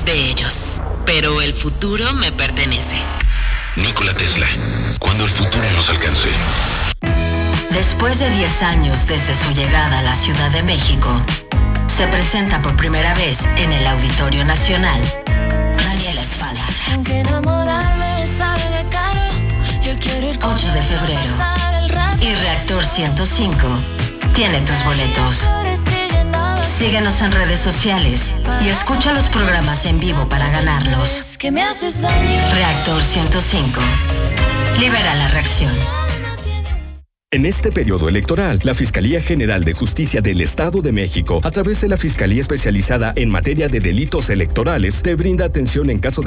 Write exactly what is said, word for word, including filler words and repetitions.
de ellos. Pero el futuro me pertenece. Nikola Tesla. Cuando el futuro nos alcance. Después de diez años desde su llegada a la Ciudad de México, se presenta por primera vez en el Auditorio Nacional Daniela Espadas. ocho de febrero. Y Reactor ciento cinco tiene tus boletos. Síguenos en redes sociales y escucha los programas en vivo para ganarlos. Reactor ciento cinco. Libera la reacción. En este periodo electoral, la Fiscalía General de Justicia del Estado de México, a través de la Fiscalía Especializada en Materia de Delitos Electorales, te brinda atención en caso de